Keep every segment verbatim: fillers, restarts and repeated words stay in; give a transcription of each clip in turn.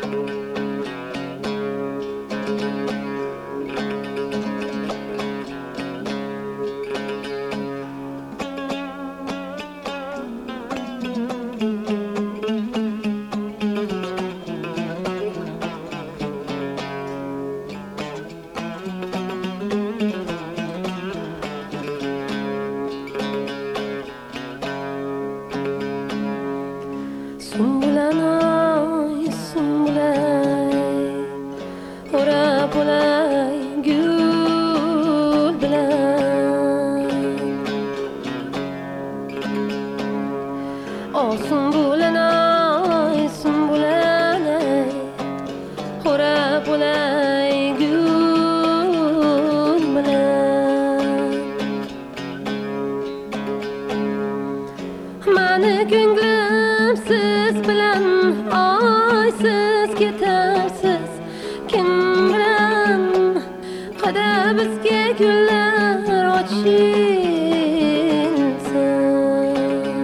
Sumbulanay, sumbulay, o'rab olay gul bilan. O sumbulanay, sumbulanay, o'rab olay gul bilan. Mani ko'nglim siz bilan, ay siz ketarsiz kim bilan? Qada bizga gullar ochilsin.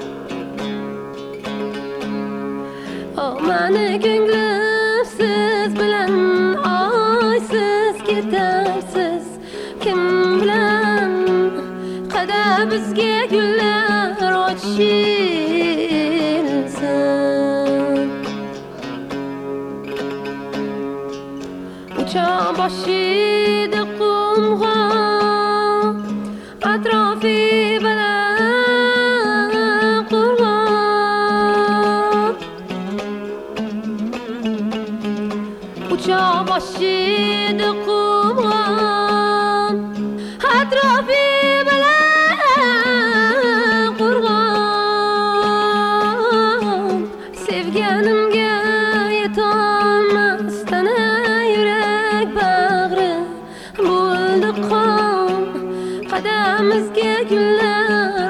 Oh mani ko'nglim siz bilan, ay siz ketarsiz kim bilan? Qada bizga gullar ochilsin. Uçağı başıydı kumğa, atrafı bana kurban. Uçağı başıydı kumğa, atrafı bana kurban. Sevganimga yetolmas tana yürek bağrı bo'ldi qon. Qadamizga gullar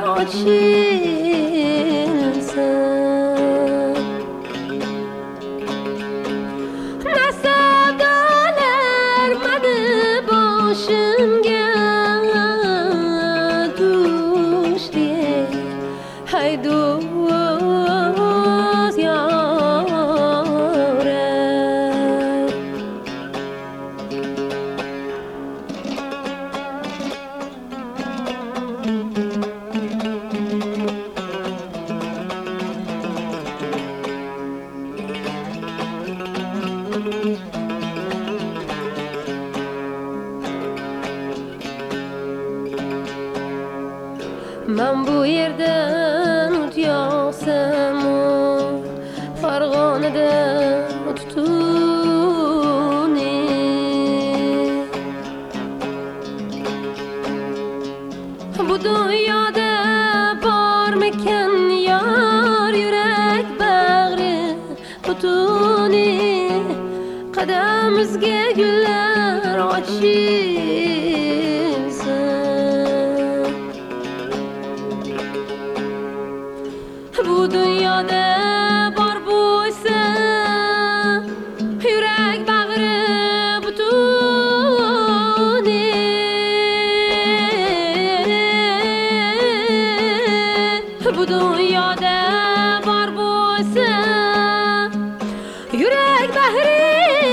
ochilsin. Nasavdolar mani boshimga tushdi, hay do'st yoray. Men bu yerdan o't yoqsam, Farg'onada tutuni. Bu dunyoda bormikan yor yurak bag'ri butuni? Qadamizga gullar ochilsin. Bu dunyoda bor bo'lsa yurak bag'ri butuni. Bu dunyoda bor bo'lsa yurak bag'ri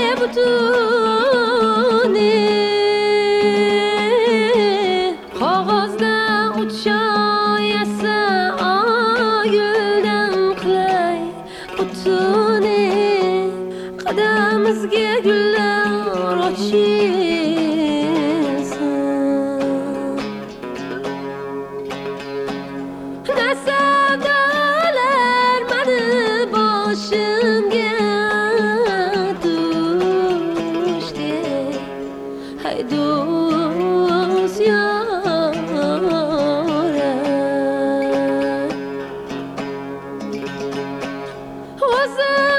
butuni. Qog'ozda uchoyasa guldan qilay butuni. Qadamizga gullar ochilsin. Nasavdolar mani boshimga tushdi, hay do'st yoray. Was